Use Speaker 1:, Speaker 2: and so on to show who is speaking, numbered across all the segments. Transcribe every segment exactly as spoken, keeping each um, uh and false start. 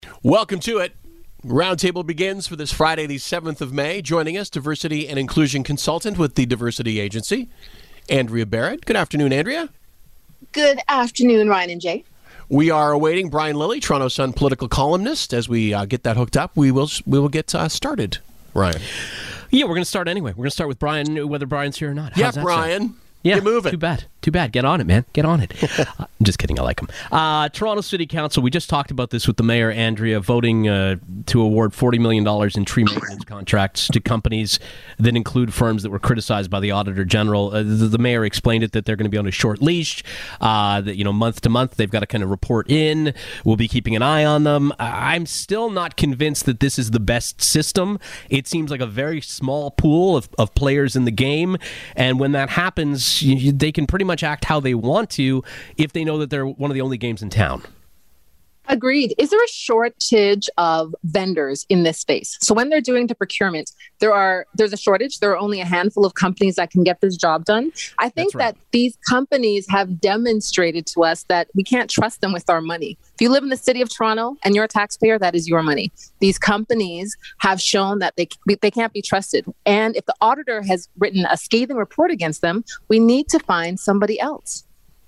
Speaker 1: Welcome to it. Roundtable begins for this Friday, the seventh of May. Joining us, diversity and inclusion consultant with the Diversity Agency, Andrea Barrett. Good afternoon, Andrea.
Speaker 2: Good afternoon, Ryan and Jay.
Speaker 1: We are awaiting Brian Lilley, Toronto Sun political columnist. As we uh, get that hooked up, we will we will get uh, started. Ryan.
Speaker 3: Yeah, we're going to start anyway. We're going to start with Brian, whether Brian's here or not.
Speaker 1: How's yeah, Brian.
Speaker 3: Sound? Yeah,
Speaker 1: get moving.
Speaker 3: Too bad. Too bad. Get on it, man. Get on it. uh, I'm just kidding. I like him. Uh, Toronto City Council, we just talked about this with the mayor, Andrea, voting uh, to award forty million dollars in tree maintenance contracts to companies that include firms that were criticized by the Auditor General. Uh, the, the mayor explained it that they're going to be on a short leash, uh, that, you know, month to month, they've got to kind of report in. We'll be keeping an eye on them. I'm still not convinced that this is the best system. It seems like a very small pool of, of players in the game, and when that happens, you, they can pretty much act how they want to if they know that they're one of the only games in town.
Speaker 2: Agreed. Is there a shortage of vendors in this space? So when they're doing the procurement, there are there's a shortage. There are only a handful of companies that can get this job done. I think right. that these companies have demonstrated to us that we can't trust them with our money. If you live in the city of Toronto and you're a taxpayer, that is your money. These companies have shown that they they can't be trusted. And if the auditor has written a scathing report against them, we need to find somebody else.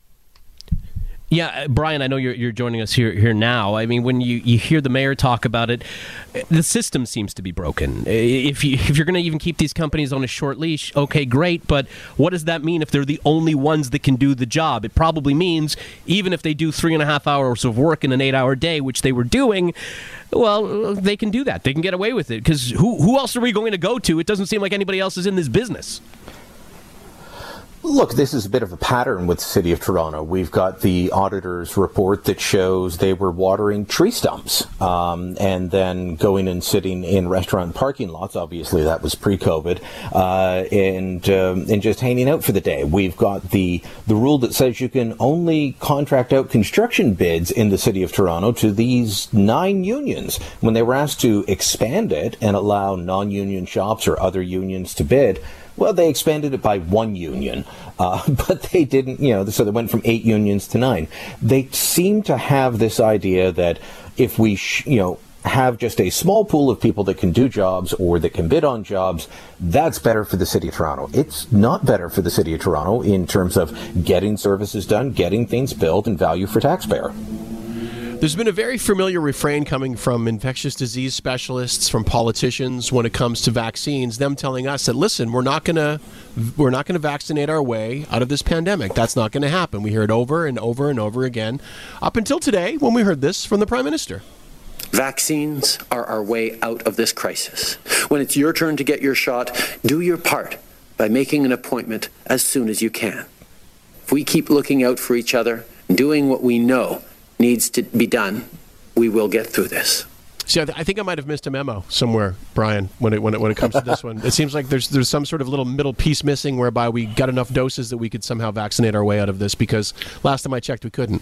Speaker 3: Yeah, Brian, I know you're you're joining us here here now. I mean, when you, you hear the mayor talk about it, the system seems to be broken. If you if you're going to even keep these companies on a short leash, okay, great. But what does that mean if they're the only ones that can do the job? It probably means even if they do three and a half hours of work in an eight-hour day, which they were doing, well, they can do that. They can get away with it because who who else are we going to go to? It doesn't seem like anybody else is in this business.
Speaker 4: Look, this is a bit of a pattern with the City of Toronto. We've got the auditor's report that shows they were watering tree stumps um, and then going and sitting in restaurant parking lots. Obviously, that was pre-COVID, uh, and um, and just hanging out for the day. We've got the the rule that says you can only contract out construction bids in the City of Toronto to these nine unions. When they were asked to expand it and allow non-union shops or other unions to bid, well, they expanded it by one union, uh, but they didn't, you know, so they went from eight unions to nine. They seem to have this idea that if we, sh- you know, have just a small pool of people that can do jobs or that can bid on jobs, that's better for the City of Toronto. It's not better for the City of Toronto in terms of getting services done, getting things built, and value for taxpayer.
Speaker 1: There's been a very familiar refrain coming from infectious disease specialists, from politicians when it comes to vaccines, them telling us that, listen, we're not going to we're not going to vaccinate our way out of this pandemic. That's not going to happen. We hear it over and over and over again, up until today when we heard this from the Prime Minister.
Speaker 5: Vaccines are our way out of this crisis. When it's your turn to get your shot, do your part by making an appointment as soon as you can. If we keep looking out for each other and doing what we know needs to be done, we will get through this.
Speaker 1: See, I, th- I think I might have missed a memo somewhere, Brian, when it when it when it comes to this one. It seems like there's there's some sort of little middle piece missing whereby we got enough doses that we could somehow vaccinate our way out of this, because last time I checked, we couldn't.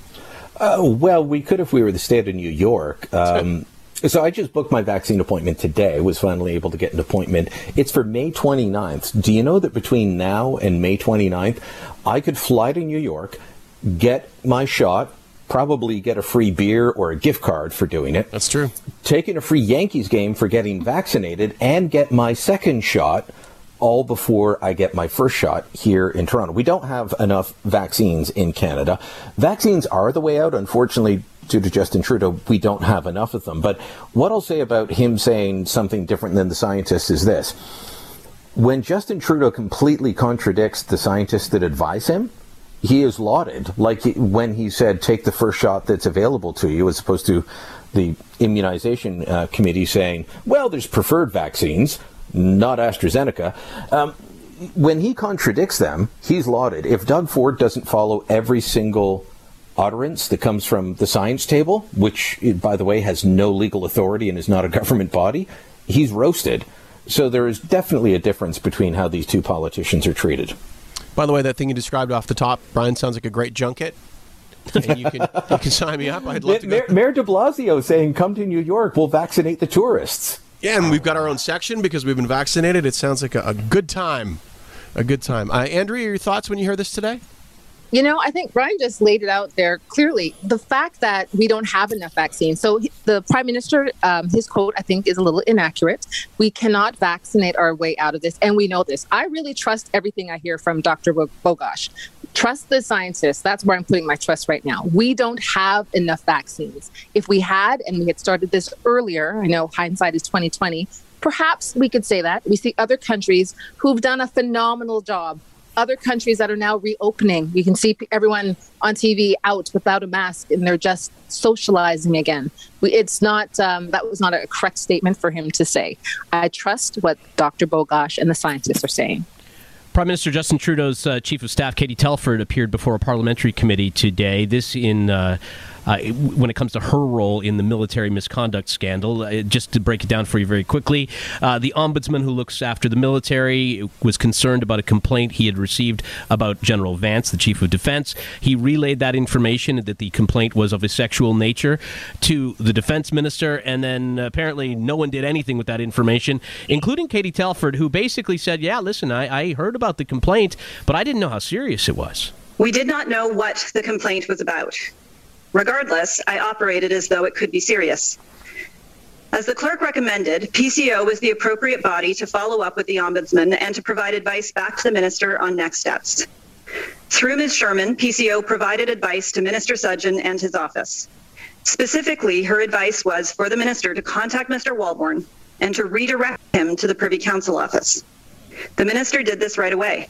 Speaker 4: Uh, well, we could if we were the state of New York. Um, so I just booked my vaccine appointment today, was finally able to get an appointment. It's for May twenty-ninth. Do you know that between now and May twenty-ninth, I could fly to New York, get my shot, probably get a free beer or a gift card for doing it.
Speaker 1: That's true.
Speaker 4: Taking a free Yankees game for getting vaccinated and get my second shot all before I get my first shot here in Toronto. We don't have enough vaccines in Canada. Vaccines are the way out. Unfortunately, due to Justin Trudeau, we don't have enough of them. But what I'll say about him saying something different than the scientists is this. When Justin Trudeau completely contradicts the scientists that advise him, he is lauded, like he, when he said, take the first shot that's available to you, as opposed to the immunization uh, committee saying, well, there's preferred vaccines, not AstraZeneca. Um, when he contradicts them, he's lauded. If Doug Ford doesn't follow every single utterance that comes from the science table, which, by the way, has no legal authority and is not a government body, he's roasted. So there is definitely a difference between how these two politicians are treated.
Speaker 1: By the way, that thing you described off the top, Brian, sounds like a great junket. And you can you can sign me up. I'd love to go.
Speaker 4: Mayor, Mayor de Blasio saying, come to New York, we'll vaccinate the tourists.
Speaker 1: Yeah, and we've got our own section because we've been vaccinated. It sounds like a, a good time. A good time. Uh, Andrea, your thoughts when you hear this today?
Speaker 2: You know, I think Brian just laid it out there clearly. The fact that we don't have enough vaccines. So the Prime Minister, um, his quote, I think, is a little inaccurate. We cannot vaccinate our way out of this. And we know this. I really trust everything I hear from Doctor Bogosh. Trust the scientists. That's where I'm putting my trust right now. We don't have enough vaccines. If we had, and we had started this earlier, I know hindsight is twenty twenty, perhaps we could say that. We see other countries who've done a phenomenal job. Other countries that are now reopening. You can see everyone on T V out without a mask, and they're just socializing again. We, it's not, um, that was not a correct statement for him to say. I trust what Doctor Bogosh and the scientists are saying.
Speaker 3: Prime Minister Justin Trudeau's uh, Chief of Staff, Katie Telford, appeared before a parliamentary committee today. This in uh, uh, when it comes to her role in the military misconduct scandal. Uh, just to break it down for you very quickly, uh, the ombudsman who looks after the military was concerned about a complaint he had received about General Vance, the Chief of Defense. He relayed that information, that the complaint was of a sexual nature, to the Defense Minister, and then apparently no one did anything with that information, including Katie Telford, who basically said, yeah, listen, I, I heard about the complaint, but I didn't know how serious it was.
Speaker 6: We did not know what the complaint was about. Regardless, I operated as though it could be serious. As the clerk recommended, P C O was the appropriate body to follow up with the Ombudsman and to provide advice back to the Minister on next steps. Through Miz Sherman, P C O provided advice to Minister Sudgeon and his office. Specifically, her advice was for the Minister to contact Mister Walborn and to redirect him to the Privy Council office. The Minister did this right away.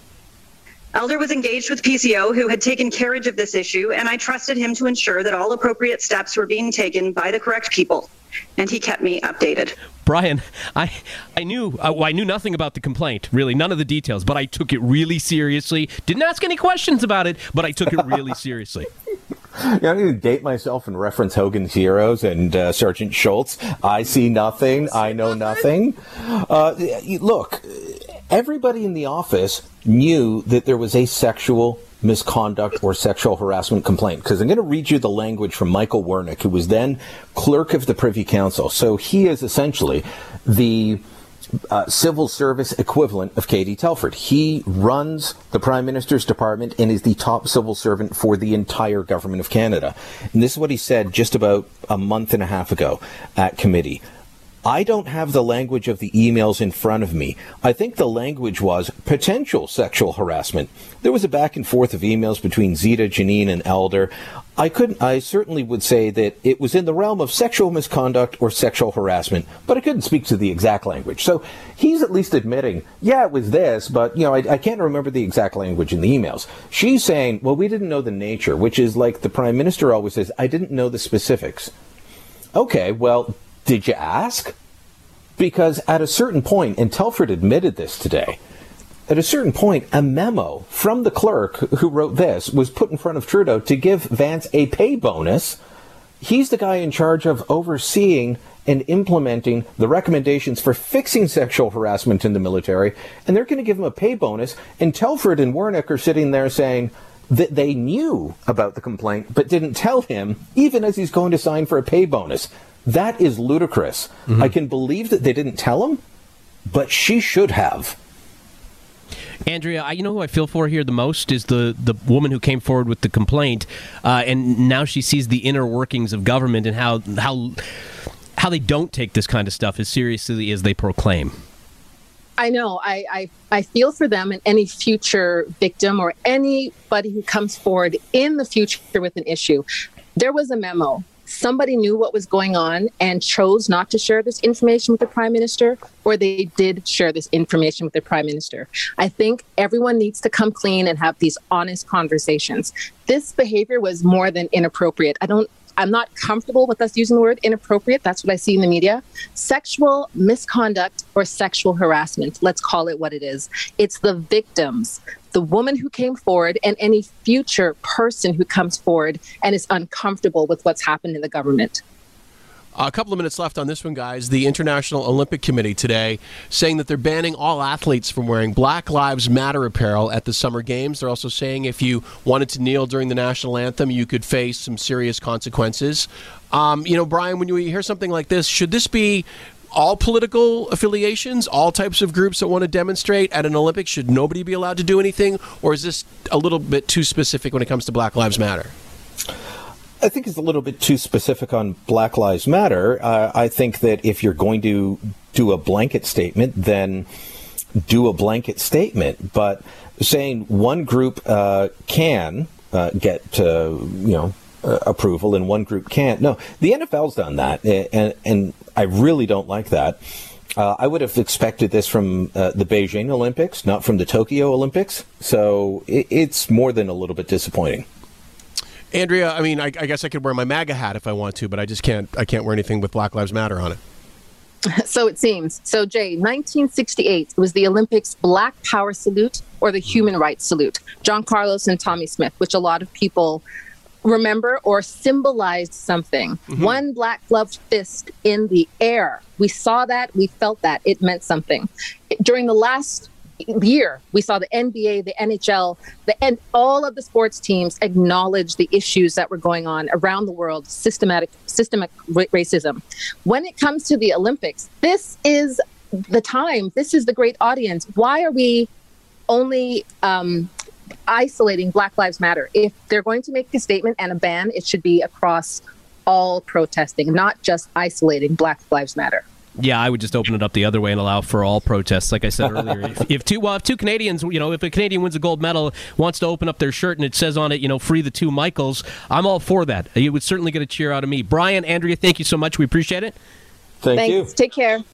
Speaker 6: Elder was engaged with P C O, who had taken carriage of this issue, and I trusted him to ensure that all appropriate steps were being taken by the correct people, and he kept me updated.
Speaker 3: Brian, I I knew uh, well, I knew nothing about the complaint, really, none of the details, but I took it really seriously. Didn't ask any questions about it, but I took it really seriously.
Speaker 4: Yeah, I need to date myself and reference Hogan's Heroes and uh, Sergeant Schultz. I see nothing. I know nothing. Uh, look, everybody in the office knew that there was a sexual misconduct or sexual harassment complaint, because I'm going to read you the language from Michael Wernick, who was then clerk of the Privy Council. So he is essentially the Uh, civil service equivalent of Katie Telford. He runs the Prime Minister's department and is the top civil servant for the entire government of Canada. And this is what he said just about a month and a half ago at committee. I don't have the language of the emails in front of me. I think the language was potential sexual harassment. There was a back and forth of emails between Zita, Janine, and Elder. I couldn't, I certainly would say that it was in the realm of sexual misconduct or sexual harassment, but I couldn't speak to the exact language. So he's at least admitting, yeah, it was this, but, you know, I, I can't remember the exact language in the emails. She's saying, well, we didn't know the nature, which is like the Prime Minister always says, I didn't know the specifics. Okay, well, did you ask? Because at a certain point, and Telford admitted this today, at a certain point, a memo from the clerk who wrote this was put in front of Trudeau to give Vance a pay bonus. He's the guy in charge of overseeing and implementing the recommendations for fixing sexual harassment in the military, and they're going to give him a pay bonus. And Telford and Wernick are sitting there saying that they knew about the complaint but didn't tell him, even as he's going to sign for a pay bonus. That is ludicrous. Mm-hmm. I can believe that they didn't tell him, but she should have.
Speaker 3: Andrea, I, you know who I feel for here the most is the, the woman who came forward with the complaint, uh, and now she sees the inner workings of government and how how how they don't take this kind of stuff as seriously as they proclaim.
Speaker 2: I know. I, I, I feel for them and any future victim or anybody who comes forward in the future with an issue. There was a memo. Somebody knew what was going on and chose not to share this information with the Prime Minister, or they did share this information with the Prime Minister. I think everyone needs to come clean and have these honest conversations. This behavior was more than inappropriate. I don't I'm not comfortable with us using the word inappropriate. That's what I see in the media. Sexual misconduct or sexual harassment. Let's call it what it is. It's the victims, the woman who came forward, and any future person who comes forward and is uncomfortable with what's happened in the government.
Speaker 1: A couple of minutes left on this one, guys. The International Olympic Committee today saying that they're banning all athletes from wearing Black Lives Matter apparel at the Summer Games. They're also saying if you wanted to kneel during the national anthem, you could face some serious consequences. Um, you know, Brian, when you hear something like this, should this be all political affiliations, all types of groups that want to demonstrate at an Olympics? Should nobody be allowed to do anything? Or is this a little bit too specific when it comes to Black Lives Matter?
Speaker 4: I think it's a little bit too specific on Black Lives Matter. Uh, I think that if you're going to do a blanket statement, then do a blanket statement. But saying one group uh, can uh, get, uh, you know, uh, approval and one group can't. No, the N F L's done that, and, and I really don't like that. Uh, I would have expected this from uh, the Beijing Olympics, not from the Tokyo Olympics. So it, it's more than a little bit disappointing.
Speaker 1: Andrea, I mean, I, I guess I could wear my MAGA hat if I want to, but I just can't. I can't wear anything with Black Lives Matter on it.
Speaker 2: So it seems. So, Jay, nineteen sixty-eight was the Olympics Black Power Salute or the Human Rights Salute. John Carlos and Tommy Smith, which a lot of people remember or symbolized something. Mm-hmm. One black gloved fist in the air. We saw that. We felt that. It meant something. During the last year, we saw the N B A, the N H L, the and all of the sports teams acknowledge the issues that were going on around the world, systematic systemic racism. When it comes to the Olympics, this is the time. This is the great audience. Why are we only um, isolating Black Lives Matter? If they're going to make a statement and a ban, it should be across all protesting, not just isolating Black Lives Matter.
Speaker 3: Yeah, I would just open it up the other way and allow for all protests. Like I said earlier, if, if two well, if two Canadians, you know, if a Canadian wins a gold medal, wants to open up their shirt and it says on it, you know, free the two Michaels, I'm all for that. You would certainly get a cheer out of me. Brian, Andrea, thank you so much. We appreciate it.
Speaker 4: Thank
Speaker 2: Thanks.
Speaker 4: you.
Speaker 2: Take care.